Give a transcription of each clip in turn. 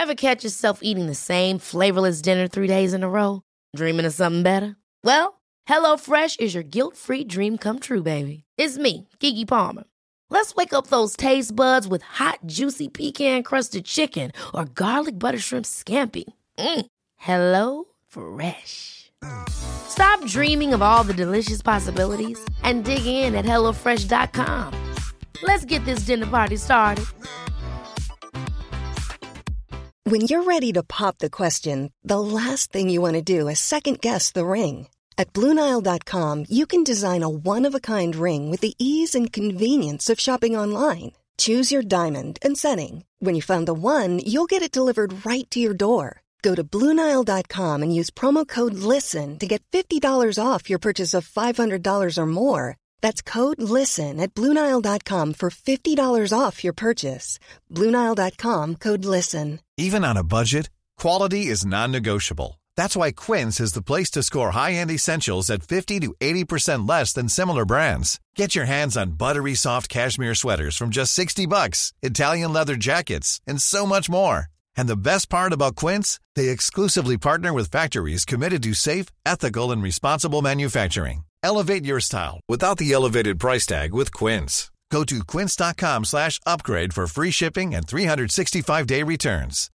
Ever catch yourself eating the same flavorless dinner 3 days in a row? Dreaming of something better? Well, HelloFresh is your guilt-free dream come true, baby. It's me, Keke Palmer. Let's wake up those taste buds with hot, juicy pecan-crusted chicken or garlic butter shrimp scampi. Hello Fresh. Stop dreaming of all the delicious possibilities and dig in at HelloFresh.com. Let's get this dinner party started. When you're ready to pop the question, the last thing you want to do is second-guess the ring. At BlueNile.com, you can design a one-of-a-kind ring with the ease and convenience of shopping online. Choose your diamond and setting. When you find the one, you'll get it delivered right to your door. Go to BlueNile.com and use promo code LISTEN to get $50 off your purchase of $500 or more. That's code LISTEN at BlueNile.com for $50 off your purchase. BlueNile.com, code LISTEN. Even on a budget, quality is non-negotiable. That's why Quince is the place to score high-end essentials at 50 to 80% less than similar brands. Get your hands on buttery soft cashmere sweaters from just $60, Italian leather jackets, and so much more. And the best part about Quince, they exclusively partner with factories committed to safe, ethical, and responsible manufacturing. Elevate your style without the elevated price tag with Quince. Go to quince.com/upgrade for free shipping and 365-day returns.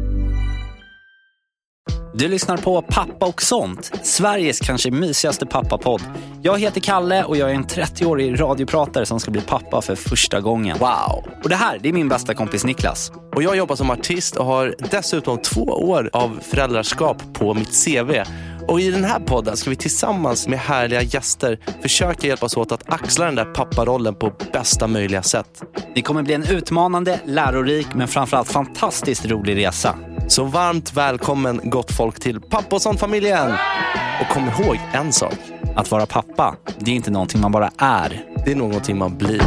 Du lyssnar på Pappa och sånt, Sveriges kanske mysigaste pappapodd. Jag heter Kalle och jag är en 30-årig radiopratare som ska bli pappa för första gången. Wow! Och det här, det är min bästa kompis Niklas. Och jag jobbar som artist och har dessutom 2 år av föräldraskap på mitt CV. Och i den här podden ska vi tillsammans med härliga gäster försöka hjälpas åt att axla den där papparollen på bästa möjliga sätt. Det kommer bli en utmanande, lärorik men framförallt fantastiskt rolig resa. Så varmt välkommen gott folk till Pappa och sånt-familjen. Och kom ihåg en sak. Att vara pappa, det är inte någonting man bara är. Det är någonting man blir.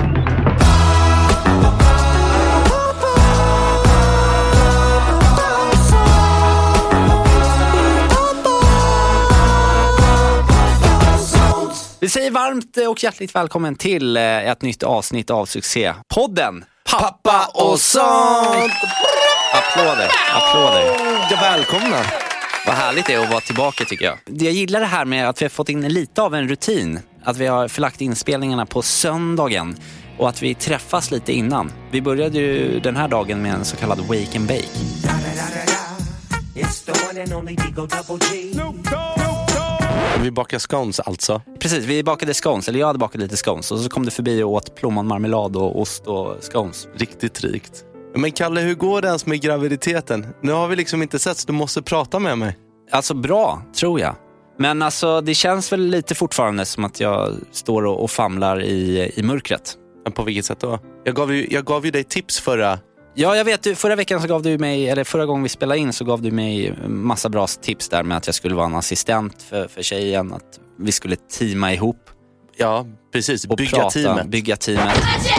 Vi säger varmt och hjärtligt välkommen till ett nytt avsnitt av succépodden Pappa och sånt! Applåder. Ja, välkomna. Vad härligt det är att vara tillbaka tycker jag. Jag gillar det här med att vi har fått in lite av en rutin. Att vi har förlagt inspelningarna på söndagen. Och att vi träffas lite innan. Vi började ju den här dagen med en så kallad wake and bake. Vi bakar scones alltså. Precis, vi bakade scones. Eller jag hade bakat lite scones. Och så kom det förbi och åt plommonmarmelad och ost och scones. Riktigt rikt. Men Kalle, hur går det ens med graviditeten? Nu har vi liksom inte sett så du måste prata med mig. Alltså bra, tror jag. Men alltså det känns väl lite fortfarande som att jag står och famlar i mörkret. Men på vilket sätt då? Jag gav ju dig tips förra... Ja, jag vet. Förra veckan så gav du mig, eller förra gången vi spelade in så gav du mig massa bra tips där med att jag skulle vara en assistent för tjejen. Att vi skulle teama ihop. Ja, precis. Och bygga teamet.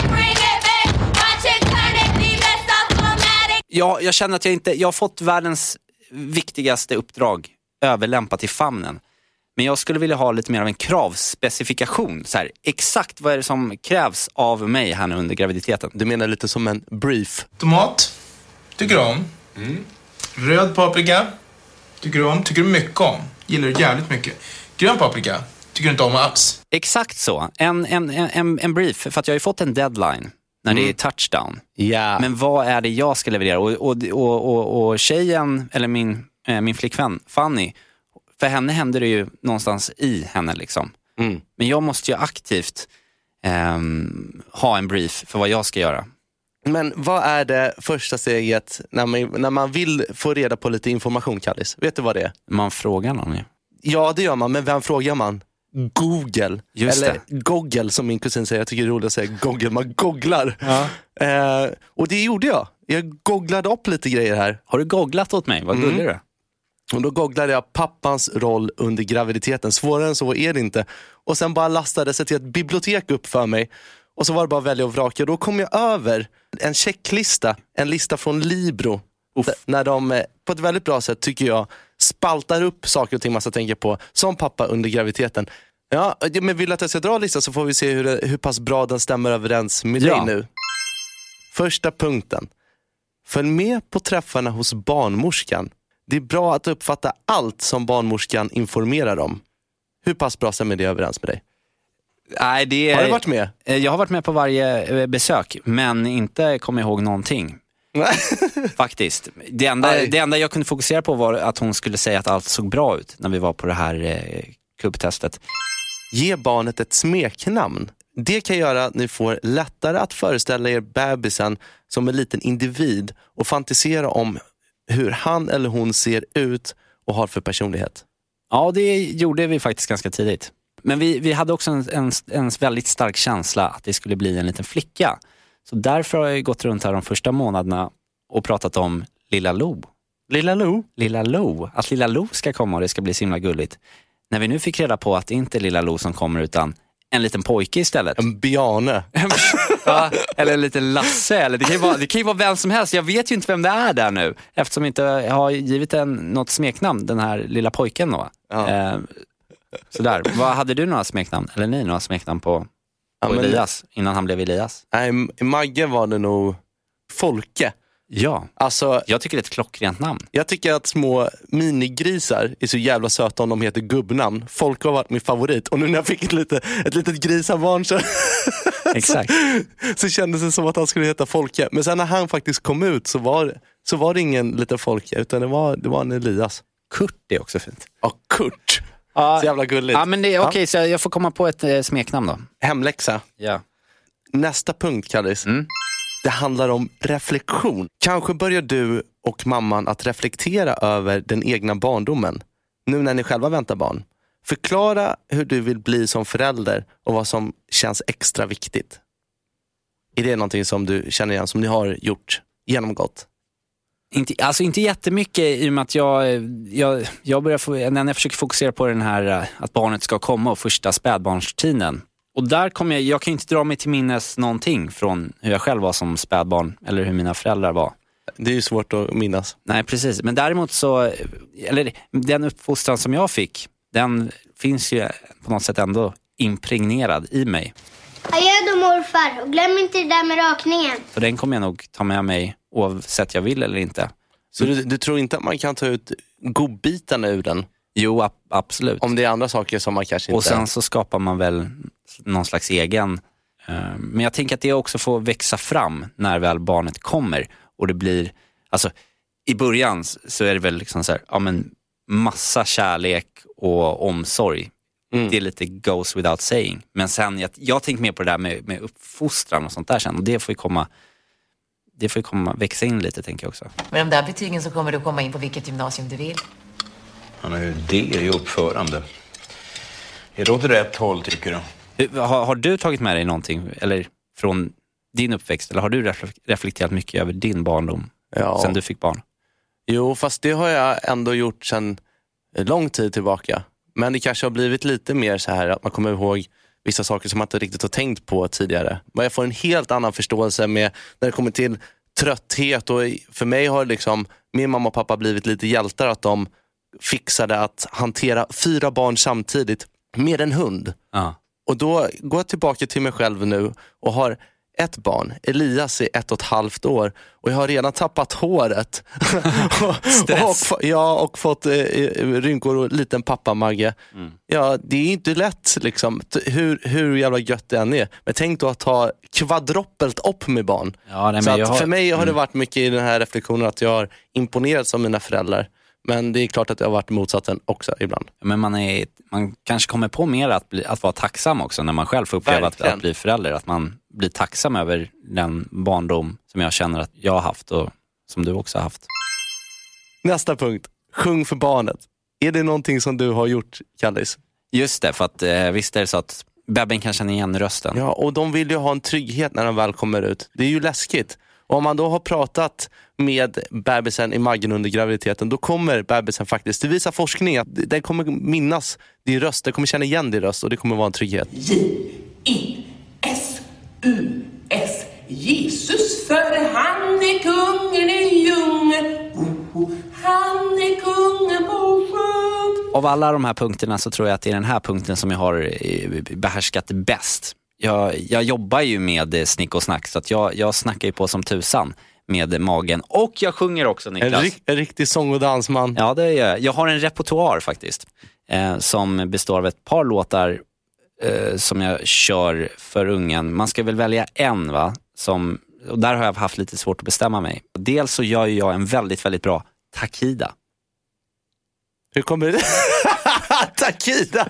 Ja, jag känner att jag har fått världens viktigaste uppdrag överlämpat i famnen. Men jag skulle vilja ha lite mer av en kravspecifikation. Så här, exakt vad är det som krävs av mig här nu under graviditeten? Du menar lite som en brief? Tomat, tycker du om. Röd paprika, tycker du om. Tycker du mycket om. Gillar du jävligt mycket. Grön paprika, tycker du inte om alls. Exakt så. En brief, för att jag har ju fått en deadline. När det är touchdown. Yeah. Men vad är det jag ska leverera? Och tjejen, eller min flickvän Fanny, för henne händer det ju någonstans i henne liksom. Men jag måste ju aktivt ha en brief för vad jag ska göra. Men vad är det första steget när man vill få reda på lite information, Kallis? Vet du vad det är? Man frågar någon ju. Ja, det gör man. Men vem frågar man? Google. Just eller det. Google som min kusin säger. Jag tycker det är roligt att säga Google. Man googlar. Ja. Och det gjorde jag. Jag googlade upp lite grejer här. Har du googlat åt mig? Vad gullig du? Och då googlade jag pappans roll under graviditeten. Svårare än så är det inte. Och sen bara lastade sig till ett bibliotek upp för mig. Och så var det bara att välja och vraka. Då kom jag över en checklista. En lista från Libro. När de på ett väldigt bra sätt, tycker jag, spaltar upp saker och ting man ska tänka på som pappa under graviditeten. Ja, men vill att jag ska dra listan så får vi se hur pass bra den stämmer överens med dig nu. Första punkten. Följ med på träffarna hos barnmorskan. Det är bra att uppfatta allt som barnmorskan informerar om. Hur pass bra stämmer det överens med dig? Nej, har du varit med? Jag har varit med på varje besök, men inte kommer ihåg någonting. Faktiskt. Det enda jag kunde fokusera på var att hon skulle säga att allt såg bra ut när vi var på det här kubbtestet. Ge barnet ett smeknamn. Det kan göra att ni får lättare att föreställa er bebisen som en liten individ och fantisera om hur han eller hon ser ut och har för personlighet. Ja, det gjorde vi faktiskt ganska tidigt. Men vi hade också en väldigt stark känsla att det skulle bli en liten flicka. Så därför har jag gått runt här de första månaderna och pratat om Lilla Lo. Lilla Lo? Lilla Lo. Att Lilla Lo ska komma och det ska bli så himla gulligt. När vi nu fick reda på att det inte är Lilla Lo som kommer utan en liten pojke istället. En Bjarne. Ja, eller en liten Lasse. Eller det kan ju vara vem som helst. Jag vet ju inte vem det är där nu. Eftersom jag inte har givit något smeknamn, den här lilla pojken då. Ja. Sådär. Vad hade du några smeknamn? Eller ni några smeknamn på Elias innan han blev Elias? Nej, i Magge var det nog Folke. Ja, alltså, jag tycker det är ett klockrent namn. Jag tycker att små minigrisar är så jävla söta om de heter gubbnamn. Folke har varit min favorit. Och nu när jag fick ett litet grisabarn så, exakt. så kändes det som att han skulle heta Folke. Men sen när han faktiskt kom ut så var det ingen liten Folke utan det var en Elias. Kurt är också fint. Ja, Kurt. Så jävla gulligt. Ja, men det är okej, så jag får komma på ett smeknamn då. Hemläxa. Ja. Nästa punkt, Kallis. Det handlar om reflektion. Kanske börjar du och mamman att reflektera över den egna barndomen. Nu när ni själva väntar barn. Förklara hur du vill bli som förälder och vad som känns extra viktigt. Är det någonting som du känner igen, som ni har genomgått? Inte jättemycket i och med att jag börjar när jag försöker fokusera på den här att barnet ska komma och första spädbarnstiden. Och där kommer jag kan ju inte dra mig till minnes någonting från hur jag själv var som spädbarn eller hur mina föräldrar var. Det är ju svårt att minnas. Nej, precis. Men däremot den uppfostran som jag fick, den finns ju på något sätt ändå impregnerad i mig. Adjö då morfar, och glöm inte det där med rakningen. Så den kommer jag nog ta med mig oavsett jag vill eller inte. Så du tror inte att man kan ta ut godbitarna ur den? Jo, absolut. Om det är andra saker som man kanske inte... Och sen så skapar man väl någon slags egen... Men jag tänker att det också får växa fram när väl barnet kommer. Och det blir... Alltså, i början så är det väl liksom så här... Ja, men massa kärlek och omsorg. Det är lite goes without saying. Men sen, jag tänker mer på det där med uppfostran och sånt där sen. Och det får ju komma växa in lite, tänker jag också. Med de där betygen så kommer du komma in på vilket gymnasium du vill. Det är ju uppförande. Är det åt rätt håll, tycker du? Har du tagit med dig någonting eller från din uppväxt? Eller har du reflekterat mycket över din barndom sen du fick barn? Jo, fast det har jag ändå gjort sedan lång tid tillbaka. Men det kanske har blivit lite mer så här att man kommer ihåg vissa saker som man inte riktigt har tänkt på tidigare. Men jag får en helt annan förståelse med när det kommer till trötthet. Och för mig har liksom min mamma och pappa blivit lite hjältar att de fixade att hantera 4 barn samtidigt med en hund. Och då går jag tillbaka till mig själv nu och har ett barn. Elias är 1,5 år och jag har redan tappat håret. och fått rynkor och liten pappamagge. Ja, det är inte lätt liksom, hur jävla gött det än är. Men tänk då att ha kvadruppelt upp med barn. För mig har det varit mycket i den här reflektionen att jag har imponerats av mina föräldrar. Men det är klart att det har varit motsatsen också ibland. Men man kanske kommer på mer att vara tacksam också när man själv får uppleva att bli förälder. Att man blir tacksam över den barndom som jag känner att jag har haft och som du också har haft. Nästa punkt. Sjung för barnet. Är det någonting som du har gjort, Kallis? Just det, för att visst är det så att bebben kan känna igen rösten. Ja, och de vill ju ha en trygghet när de väl kommer ut. Det är ju läskigt. Och om man då har pratat med bebisen i magen under graviditeten, då kommer bebisen faktiskt, det visar forskning att den kommer minnas din röst, den kommer känna igen din röst och det kommer vara en trygghet. J-E-S-U-S Jesus, för han är kungen i djungeln. Han är kungen på sjön. Av alla de här punkterna så tror jag att det är den här punkten som jag har behärskat bäst. Jag jobbar ju med snick och snack så att jag snackar ju på som tusan. med magen. Och jag sjunger också, Niklas. En riktig sång- och dansman. Ja, det gör jag. Jag har en repertoar faktiskt. Som består av ett par låtar som jag kör för ungen. Man ska väl välja en, va? Och där har jag haft lite svårt att bestämma mig. Dels så gör jag en väldigt, väldigt bra Takida. Hur kommer det? Takida!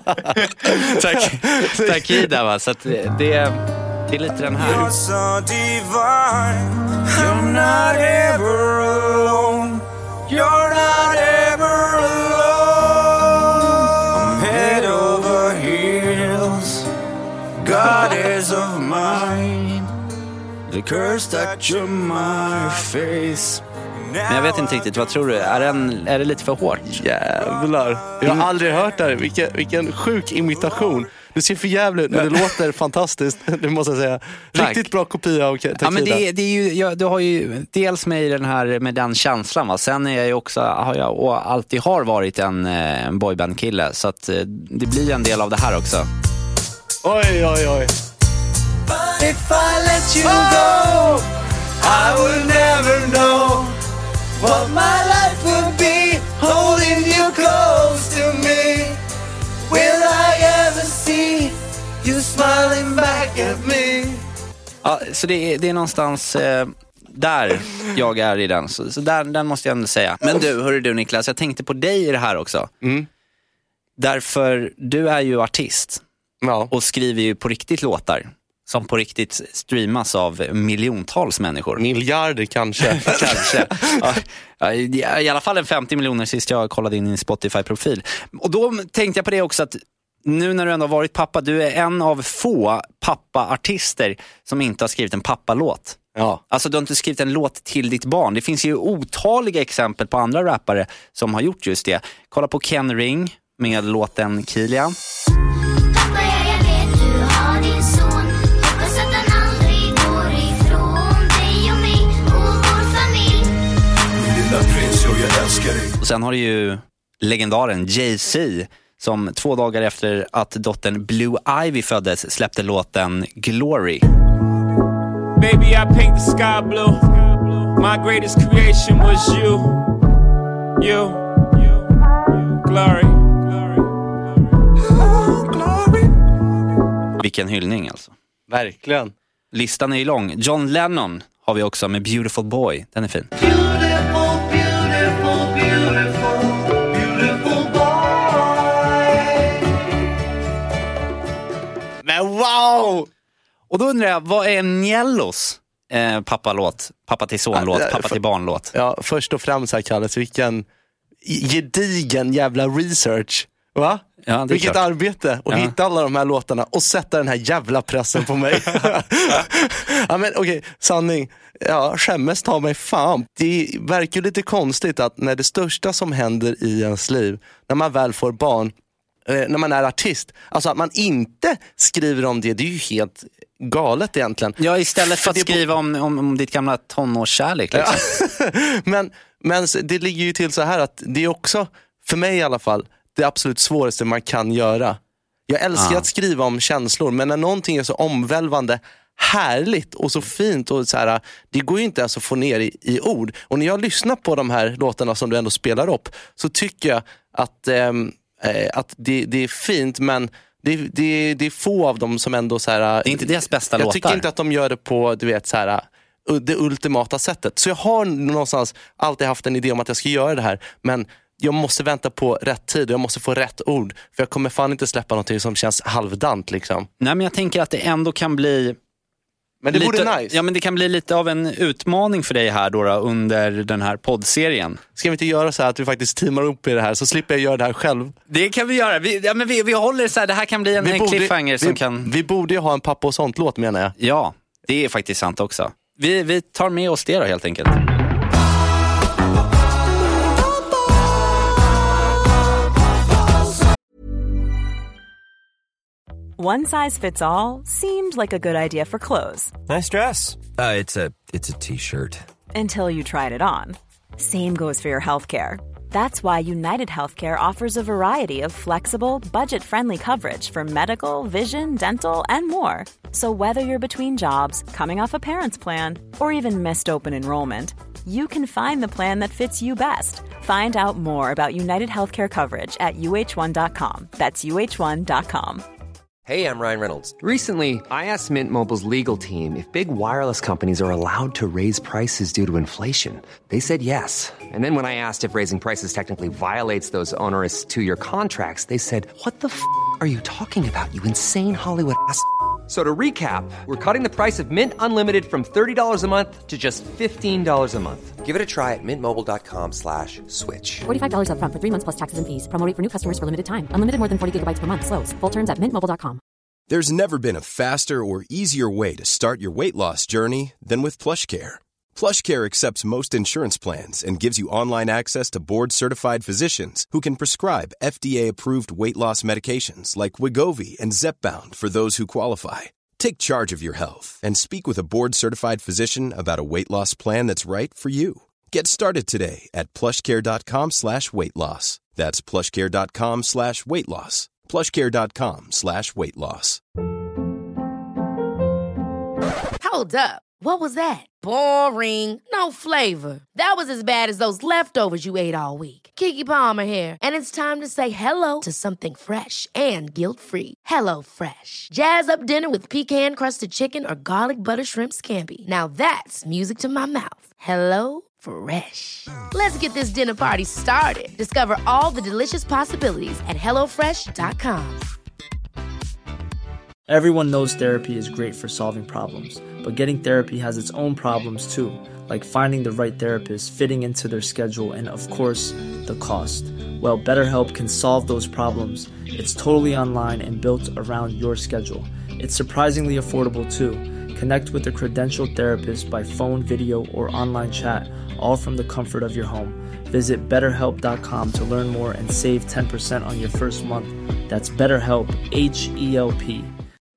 Takida, va? Så att det är lite den här. You're so divine. You're not ever alone. You're not ever alone. I'm head over heels. God is of mine. The curse that you're my face. Men jag vet inte riktigt, vad tror du? Är det lite för hårt? Jävlar. Jag har aldrig hört det. Vilken sjuk imitation. Du ser för jävligt, men det låter fantastiskt. Det måste jag säga. Riktigt bra kopia av Takida. Ja, men det är ju, du har ju dels med den här med den känslan, va? Sen är jag ju också, och alltid har varit en boybandkille, så att det blir en del av det här också. Oj, oj, oj. If I let you go, I would never know what my life would be, holding you close to me. Will I ever see you smiling back at me? Ja, så det är någonstans där jag är i den. Så den måste jag ändå säga. Men hörru du Niklas, jag tänkte på dig i det här också. Därför du är ju artist. Ja. Och skriver ju på riktigt låtar. Som på riktigt streamas av miljontals människor. Miljarder kanske. Kanske. Ja, i alla fall 50 miljoner sist jag kollade in i Spotify-profil. Och då tänkte jag på det också, att nu när du ändå har varit pappa, du är en av få pappa-artister som inte har skrivit en pappalåt. Ja. Alltså du har inte skrivit en låt till ditt barn. Det finns ju otaliga exempel på andra rappare som har gjort just det. Kolla på Ken Ring med låten Kilian. Och sen har du ju legendaren Jay-Z som 2 dagar efter att dottern Blue Ivy föddes släppte låten Glory. Baby, I paint the sky blue. My greatest creation was you. You. Glory. Vilken hyllning alltså. Verkligen. Listan är ju lång. John Lennon har vi också med Beautiful Boy. Den är fin. Men wow! Och då undrar jag, vad är Njellos pappalåt? Pappa till sonlåt, pappa till barnlåt? Ja, först och främst här kallas vilken gedigen jävla research. Va? Ja, vilket klart. Arbete och hitta alla de här låtarna och sätta den här jävla pressen på mig. Ja, men okej, sanning. Ja, skämmes ta mig fan. Det verkar lite konstigt att när det största som händer i ens liv, när man väl får barn, när man är artist, alltså att man inte skriver om det är ju helt galet egentligen. Ja, istället för att skriva om ditt gamla tonårskärlek liksom. Ja. men det ligger ju till så här att det är också, för mig i alla fall, det absolut svåraste man kan göra. Jag älskar att skriva om känslor, men när någonting är så omvälvande härligt och så fint och så här, det går ju inte ens att få ner i ord. Och när jag lyssnar på de här låtarna som du ändå spelar upp, så tycker jag att det är fint, men det är få av dem som ändå så här, det är inte deras bästa låtar. Jag tycker inte att de gör det på, du vet, så här, det ultimata sättet. Så jag har någonstans alltid haft en idé om att jag ska göra det här, men jag måste vänta på rätt tid och jag måste få rätt ord, för jag kommer fan inte släppa någonting som känns halvdant liksom. Nej, men jag tänker att det ändå kan bli, men det lite, vore nice. Ja, men det kan bli lite av en utmaning för dig här då under den här poddserien. Ska vi inte göra så här att vi faktiskt teamar upp i det här, så slipper jag göra det här själv? Det kan vi göra. Vi håller så här, det här kan bli en cliffhanger som kan... Vi borde ju ha en pappa och sånt låt, menar jag. Ja, det är faktiskt sant också. Vi tar med oss det då helt enkelt. One size fits all seemed like a good idea for clothes. Nice dress. It's a t-shirt. Until you tried it on. Same goes for your healthcare. That's why United Healthcare offers a variety of flexible, budget-friendly coverage for medical, vision, dental, and more. So whether you're between jobs, coming off a parent's plan, or even missed open enrollment, you can find the plan that fits you best. Find out more about United Healthcare coverage at uh1.com. That's uh1.com. Hey, I'm Ryan Reynolds. Recently, I asked Mint Mobile's legal team if big wireless companies are allowed to raise prices due to inflation. They said yes. And then when I asked if raising prices technically violates those onerous two-year contracts, they said, "What the f*** are you talking about, you insane Hollywood ass?" So to recap, we're cutting the price of Mint Unlimited from $30 a month to just $15 a month. Give it a try at mintmobile.com/switch. $45 up front for 3 months plus taxes and fees. Promo rate for new customers for limited time. Unlimited more than 40 gigabytes per month. Slows full terms at mintmobile.com. There's never been a faster or easier way to start your weight loss journey than with PlushCare. PlushCare accepts most insurance plans and gives you online access to board-certified physicians who can prescribe FDA-approved weight loss medications like Wegovy and Zepbound for those who qualify. Take charge of your health and speak with a board-certified physician about a weight loss plan that's right for you. Get started today at plushcare.com/weightloss. That's plushcare.com/weightloss. plushcare.com/weightloss. Hold up. What was that? Boring. No flavor. That was as bad as those leftovers you ate all week. Keke Palmer here, and it's time to say hello to something fresh and guilt-free. Hello Fresh. Jazz up dinner with pecan-crusted chicken or garlic butter shrimp scampi. Now that's music to my mouth. Hello Fresh. Let's get this dinner party started. Discover all the delicious possibilities at hellofresh.com. Everyone knows therapy is great for solving problems, but getting therapy has its own problems too, like finding the right therapist, fitting into their schedule, and of course, the cost. Well, BetterHelp can solve those problems. It's totally online and built around your schedule. It's surprisingly affordable too. Connect with a credentialed therapist by phone, video, or online chat, all from the comfort of your home. Visit BetterHelp.com to learn more and save 10% on your first month. That's BetterHelp, H-E-L-P.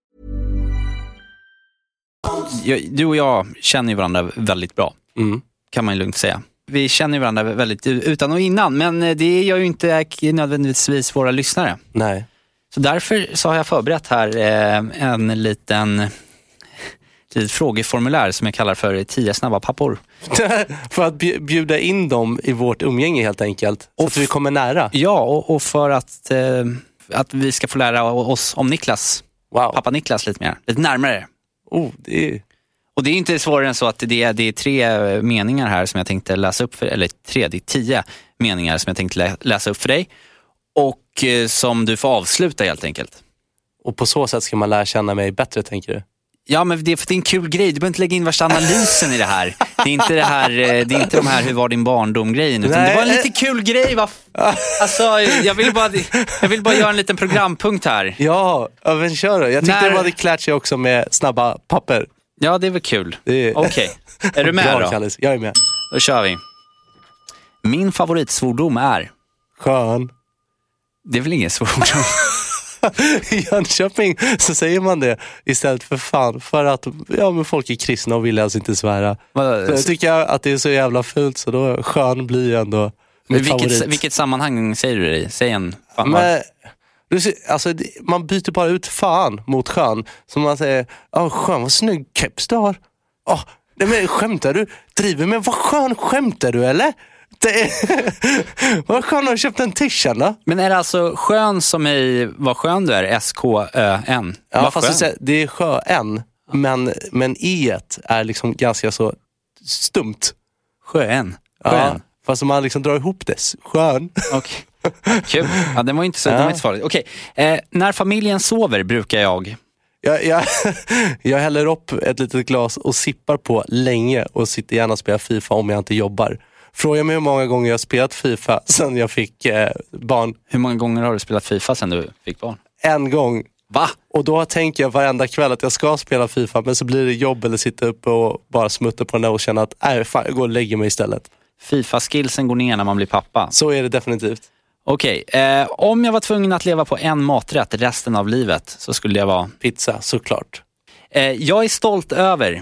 Du och jag känner ju varandra väldigt bra, kan man ju lugnt säga. Vi känner ju varandra väldigt utan och innan, men det gör ju inte nödvändigtvis våra lyssnare. Nej. Så därför så har jag förberett här en liten frågeformulär som jag kallar för 10 snabba pappor. För att bjuda in dem i vårt umgänge helt enkelt, så att vi kommer nära. Ja, och för att vi ska få lära oss om Niklas. Wow. Pappa Niklas lite mer, lite närmare. Och det är inte svårare än så att det är 3 meningar här som jag tänkte läsa upp för, eller 3, det är 10 meningar som jag tänkte läsa upp för dig. Och som du får avsluta helt enkelt. Och på så sätt ska man lära känna mig bättre, tänker du? Ja, men det är en kul grej. Du behöver inte lägga in värsta analysen i det här. Det är inte det här, det är inte de här hur var din barndom-grejen, utan det var en lite kul grej, va? Alltså, jag vill bara göra en liten programpunkt här. Ja, men kör då. Jag tyckte det var klärt sig också med snabba papper. Ja, det är väl kul. Okej. Är du med bra, då? Kallis. Jag är med. Då kör vi. Min favoritsvordom är skön. Det är väl ingen svordom? I Jönköping så säger man det istället för fan, för att men folk är kristna och vill alltså inte svära. Så jag tycker att det är så jävla fult, så då skön blir ändå min favorit. Vilket sammanhang säger du det i? Säg en fan. Men, alltså, man byter bara ut fan mot skön. Som man säger, skön, vad snygg keps du har. Nej, men skämtar du? Driver med, vad skön skämtar du eller? Vad skön har du köpt en t-shirt då? Men är det alltså skön som i vad skön du är? S-K-Ö-N? Ja, fast det är sjön, men e-et är liksom ganska så stumt. Sjön? Ja, fast man liksom drar ihop det. Skön. Okej. Kul. Ja, det var inte så farligt. Okej. När familjen sover brukar jag häller upp ett litet glas och sippar på länge och sitter gärna och spelar FIFA om jag inte jobbar. Fråga mig hur många gånger jag har spelat FIFA sedan jag fick barn. Hur många gånger har du spelat FIFA sedan du fick barn? En gång. Va? Och då tänker jag varenda kväll att jag ska spela FIFA, men så blir det jobb eller sitta uppe och bara smutta på den där och känna att fan, jag går och lägger mig istället. FIFA-skillsen går ner när man blir pappa. Så är det definitivt. Okej, om jag var tvungen att leva på en maträtt resten av livet så skulle jag vara pizza, såklart. Jag är stolt över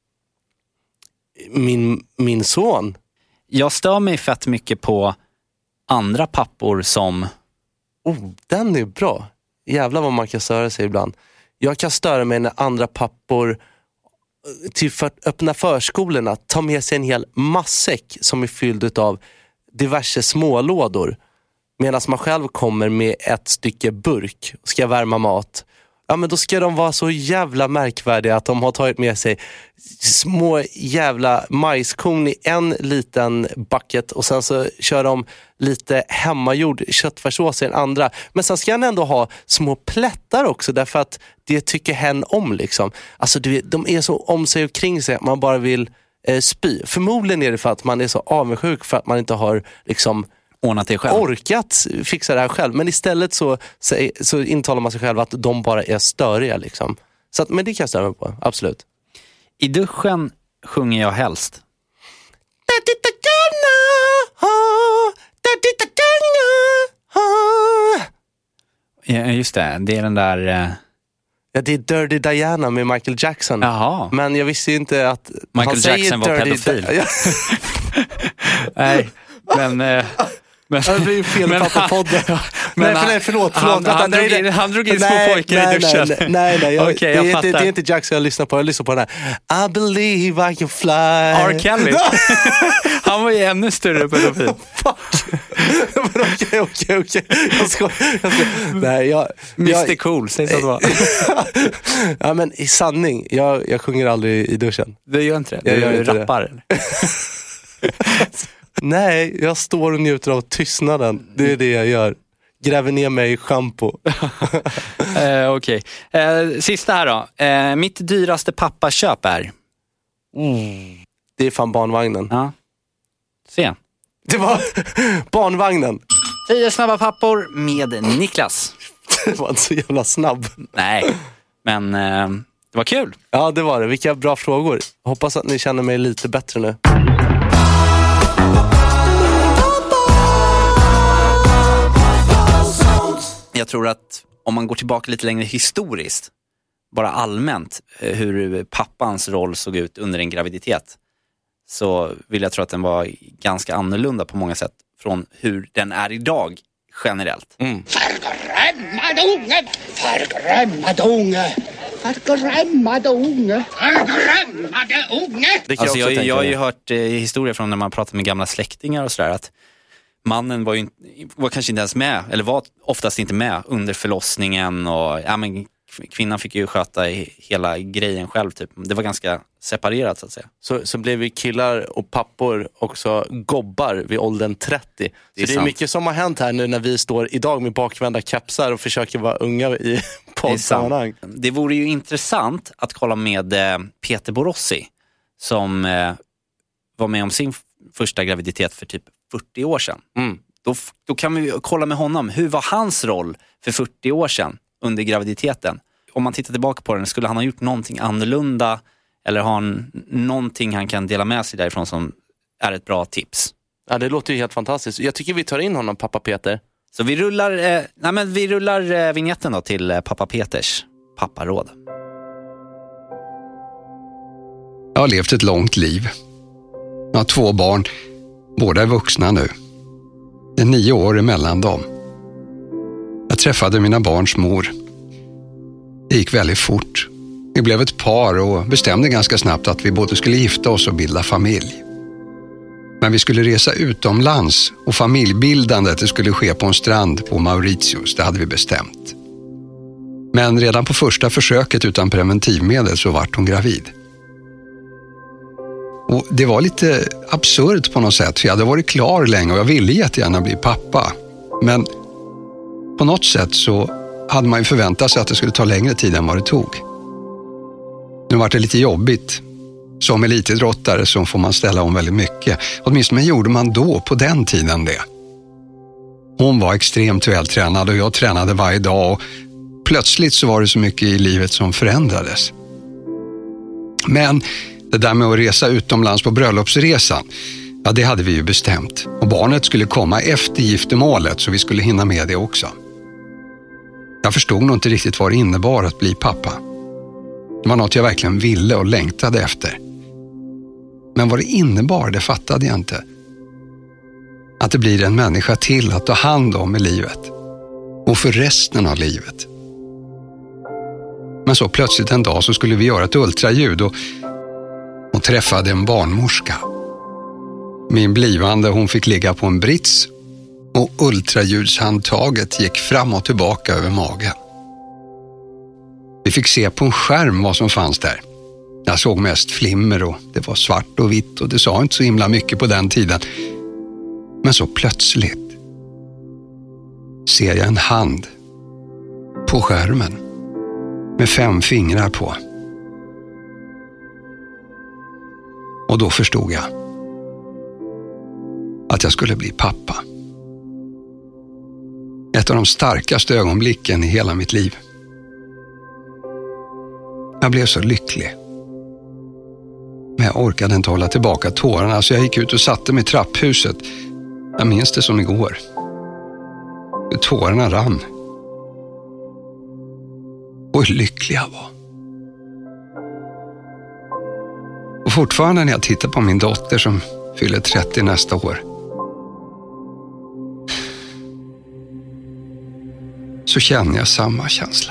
min son. Jag stör mig fett mycket på andra pappor som... Den är bra. Jävlar vad man kan störa sig ibland. Jag kan störa mig när andra pappor till för att öppna förskolorna tar med sig en hel massäck som är fylld av diverse smålådor. Medan man själv kommer med ett stycke burk och ska värma mat. Ja, men då ska de vara så jävla märkvärdiga att de har tagit med sig små jävla majskorn i en liten bucket och sen så kör de lite hemmagjord köttfärssås i den andra. Men sen ska han ändå ha små plättar också därför att det tycker hen om liksom. Alltså de är så om sig och kring sig att man bara vill spy. Förmodligen är det för att man är så avundsjuk för att man inte har liksom ordnat det själv. Orkat fixa det här själv. Men istället så intalar man sig själv att de bara är störiga liksom. Så att, men det kan jag stämma på, absolut. I duschen sjunger jag helst. Ja, just det. Det är den där... Ja, det är Dirty Diana med Michael Jackson. Jaha. Men jag visste ju inte att... Michael Jackson var pedofil. Nej, men... det blir ju felfattat podden. Nej, förlåt. Han drog in små pojkar i duschen. Nej. Okay, det är inte Jackson jag lyssnar på. Jag lyssnar på den här. I believe I can fly. R. Kelly. Han var ju ännu större pedofil. Okej. Jag ska. Nej, Mr. Cool, säg så då. Ja, men i sanning. Jag sjunger aldrig i duschen. Du gör inte det? Du rappar. Nej, jag står och njuter av tystnaden. Det är det jag gör. Gräver ner mig i shampoo. Okej. Sista här då. Mitt dyraste pappaköp är? Det är fan barnvagnen. Ja. Se. Det var barnvagnen. 10 snabba pappor med Niklas. Det var inte så jävla snabb. Nej, men det var kul. Ja, det var det. Vilka bra frågor. Hoppas att ni känner mig lite bättre nu. Jag tror att om man går tillbaka lite längre historiskt, bara allmänt, hur pappans roll såg ut under en graviditet, så vill jag tro att den var ganska annorlunda på många sätt från hur den är idag generellt. Förgrämmade unge! Förgrämmade unge! Förgrämmade unge! Förgrämmade unge! Alltså jag har ju hört historier från när man pratar med gamla släktingar och sådär, att mannen var kanske inte ens med, eller var oftast inte med under förlossningen, och men kvinnan fick ju sköta hela grejen själv typ. Det var ganska separerat så att säga. Så blev vi killar och pappor också gobbar vid åldern 30. Det är mycket som har hänt här nu när vi står idag med bakvända kapsar och försöker vara unga i poddsammanhang. Det vore ju intressant att kolla med Peter Borossi som var med om sin första graviditet för typ 40 år sedan. Då kan vi kolla med honom. Hur var hans roll för 40 år sedan under graviditeten? Om man tittar tillbaka på den, skulle han ha gjort någonting annorlunda? Eller har han någonting han kan dela med sig därifrån som är ett bra tips? Ja, det låter ju helt fantastiskt. Jag tycker vi tar in honom, pappa Peter. Så vi rullar vignetten då till pappa Peters papparåd. Jag har levt ett långt liv. Jag har 2 barn. Båda är vuxna nu. Det är 9 år emellan dem. Jag träffade mina barns mor. Det gick väldigt fort. Vi blev ett par och bestämde ganska snabbt att vi både skulle gifta oss och bilda familj. Men vi skulle resa utomlands och familjbildandet det skulle ske på en strand på Mauritius. Det hade vi bestämt. Men redan på första försöket utan preventivmedel så vart hon gravid. Och det var lite absurt på något sätt, för jag hade varit klar länge och jag ville jättegärna bli pappa. Men på något sätt så hade man ju förväntat sig att det skulle ta längre tid än vad det tog. Nu var det lite jobbigt. Som elitidrottare så får man ställa om väldigt mycket. Åtminstone gjorde man då på den tiden det. Hon var extremt vältränad och jag tränade varje dag. Och plötsligt så var det så mycket i livet som förändrades. Men det där med att resa utomlands på bröllopsresan, ja det hade vi ju bestämt. Och barnet skulle komma efter giftermålet så vi skulle hinna med det också. Jag förstod nog inte riktigt vad det innebar att bli pappa. Det var något jag verkligen ville och längtade efter. Men vad det innebar, det fattade jag inte. Att det blir en människa till att ta hand om i livet. Och för resten av livet. Men så plötsligt en dag så skulle vi göra ett ultraljud och träffade en barnmorska. Min blivande, hon fick ligga på en brits och ultraljudshandtaget gick fram och tillbaka över magen. Vi fick se på en skärm vad som fanns där. Jag såg mest flimmer och det var svart och vitt och det sa inte så himla mycket på den tiden. Men så plötsligt ser jag en hand på skärmen med 5 fingrar på. Och då förstod jag att jag skulle bli pappa. Ett av de starkaste ögonblicken i hela mitt liv. Jag blev så lycklig. Men jag orkade inte hålla tillbaka tårarna så jag gick ut och satte mig i trapphuset. Jag minns det som igår. Tårarna rann. Och hur lycklig jag var. Och fortfarande när jag tittar på min dotter som fyller 30 nästa år. Så känner jag samma känsla.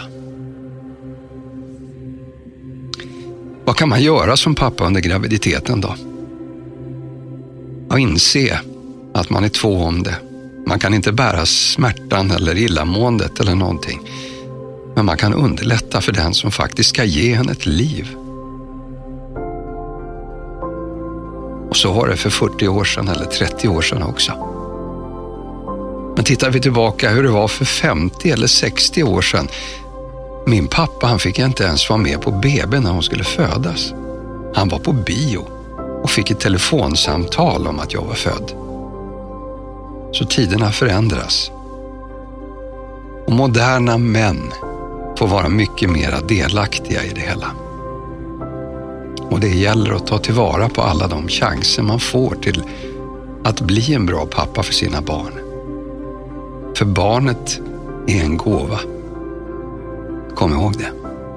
Vad kan man göra som pappa under graviditeten då? Att inse att man är 2 om det. Man kan inte bära smärtan eller illamåendet eller någonting. Men man kan underlätta för den som faktiskt ska ge henne ett liv. Och så var det för 40 år sedan eller 30 år sedan också. Men tittar vi tillbaka hur det var för 50 eller 60 år sedan. Min pappa, han fick inte ens vara med på BB när hon skulle födas. Han var på bio och fick ett telefonsamtal om att jag var född. Så tiderna förändras. Och moderna män får vara mycket mer delaktiga i det hela. Och det gäller att ta tillvara på alla de chanser man får till att bli en bra pappa för sina barn. För barnet är en gåva. Kom ihåg det.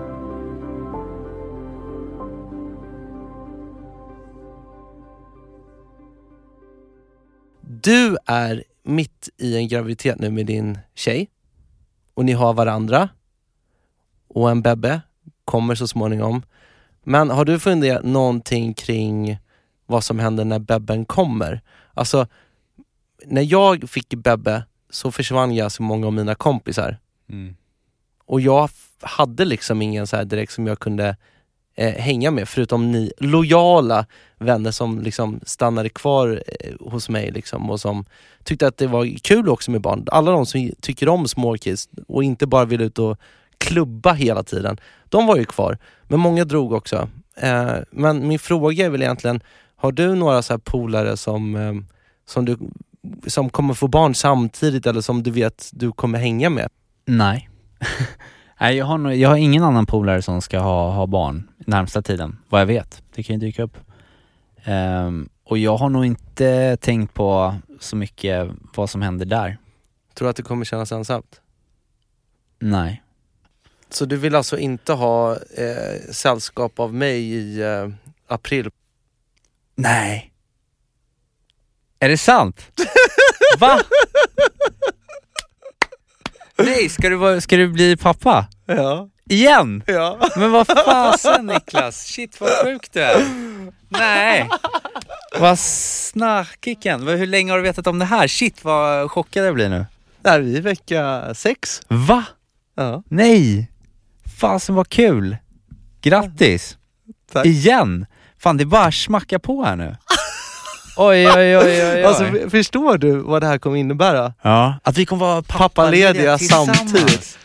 Du är mitt i en graviditet nu med din tjej. Och ni har varandra. Och en bebbe kommer så småningom. Men har du funderat någonting kring vad som händer när bebben kommer? Alltså, när jag fick bebbe så försvann jag så många av mina kompisar. Mm. Och jag hade liksom ingen så här direkt som jag kunde hänga med. Förutom ni lojala vänner som liksom stannade kvar hos mig liksom, och som tyckte att det var kul också med barn. Alla de som tycker om små kids och inte bara vill ut och klubba hela tiden. De var ju kvar. Men många drog också. Men min fråga är väl egentligen, har du några så här polare som kommer få barn samtidigt eller som du vet du kommer hänga med? Nej. Nej, jag har ingen annan polare som ska ha barn närmsta tiden, vad jag vet. Det kan ju dyka upp. Och jag har nog inte tänkt på så mycket vad som händer där. Tror du att det kommer kännas ensamt? Nej. Så du vill alltså inte ha sällskap av mig i april? Nej. Är det sant? Va? Nej, ska du bli pappa? Ja. Igen? Ja. Men vad fasen, Niklas? Shit, vad sjukt du är. Nej. Vad snarkiken. Hur länge har du vetat om det här? Shit, vad chockad jag blir nu. Där vi är vecka 6. Va? Ja. Nej. Fasen, vad kul. Grattis. Tack. Igen. Fan, det är bara smacka på här nu. Oj. Alltså, förstår du vad det här kommer innebära? Ja. Att vi kommer vara pappalediga samtidigt.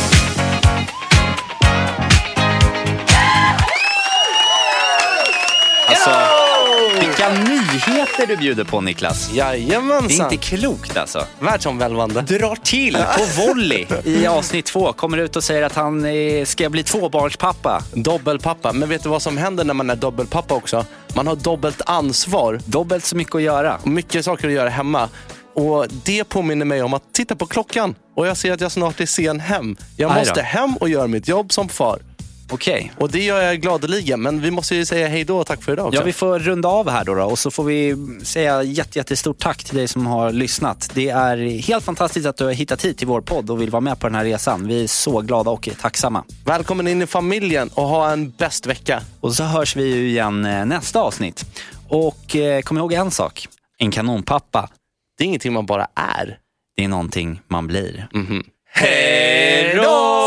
Alltså, vilka nyheter du bjuder på, Niklas. Jajamensan. Det är inte klokt alltså. Världsomvälvande. Drar till på volley i avsnitt 2. Kommer ut och säger att han ska bli 2-barnspappa. Dobbelpappa. Men vet du vad som händer när man är dobbelpappa också? Man har dubbelt ansvar. Dubbelt så mycket att göra. Mycket saker att göra hemma. Och det påminner mig om att titta på klockan. Och jag ser att jag snart är sen hem. Jag måste hem och göra mitt jobb som far. Okej. Och det gör jag gladeligen, men vi måste ju säga hej då och tack för idag också. Ja, vi får runda av här då och så får vi säga jättestort tack till dig som har lyssnat. Det är helt fantastiskt att du har hittat hit till vår podd och vill vara med på den här resan. Vi är så glada och tacksamma. Välkommen in i familjen och ha en bäst vecka. Och så hörs vi ju igen nästa avsnitt. Och kom ihåg en sak. En kanonpappa. Det är ingenting man bara är. Det är någonting man blir. Hej då!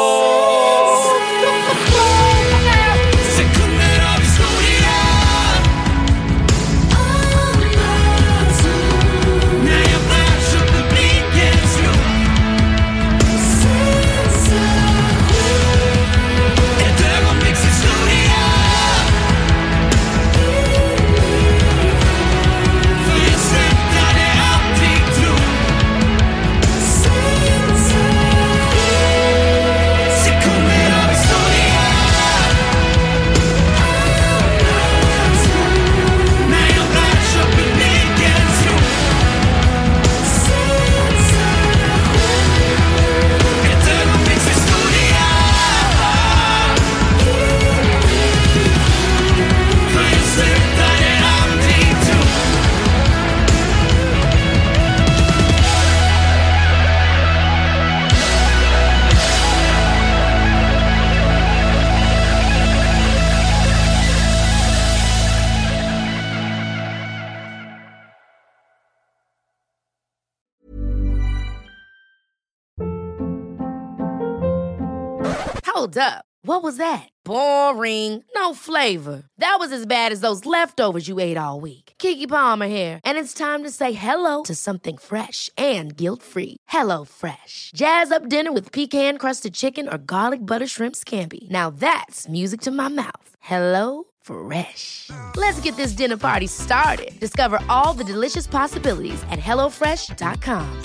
Hold up. What was that? Boring. No flavor. That was as bad as those leftovers you ate all week. Keke Palmer here, and it's time to say hello to something fresh and guilt-free. Hello Fresh. Jazz up dinner with pecan-crusted chicken or garlic butter shrimp scampi. Now that's music to my mouth. Hello Fresh. Let's get this dinner party started. Discover all the delicious possibilities at hellofresh.com.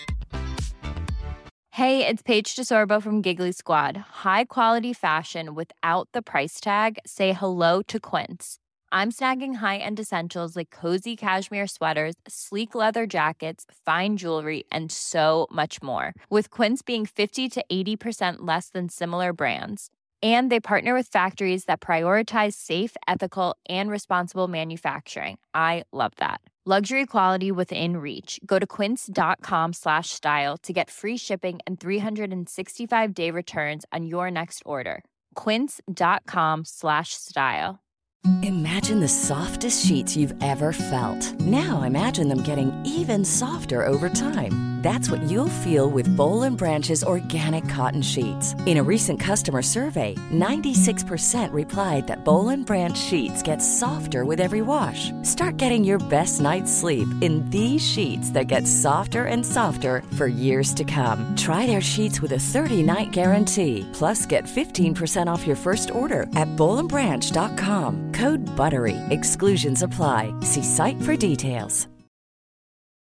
Hey, it's Paige DeSorbo from Giggly Squad. High quality fashion without the price tag. Say hello to Quince. I'm snagging high-end essentials like cozy cashmere sweaters, sleek leather jackets, fine jewelry, and so much more. With Quince being 50 to 80% less than similar brands. And they partner with factories that prioritize safe, ethical, and responsible manufacturing. I love that. Luxury quality within reach. Go to quince.com/style to get free shipping and 365-day returns on your next order. Quince.com/style. Imagine the softest sheets you've ever felt. Now imagine them getting even softer over time. That's what you'll feel with Boll & Branch's organic cotton sheets. In a recent customer survey, 96% replied that Boll & Branch sheets get softer with every wash. Start getting your best night's sleep in these sheets that get softer and softer for years to come. Try their sheets with a 30-night guarantee. Plus, get 15% off your first order at bollandbranch.com. Code BUTTERY. Exclusions apply. See site for details.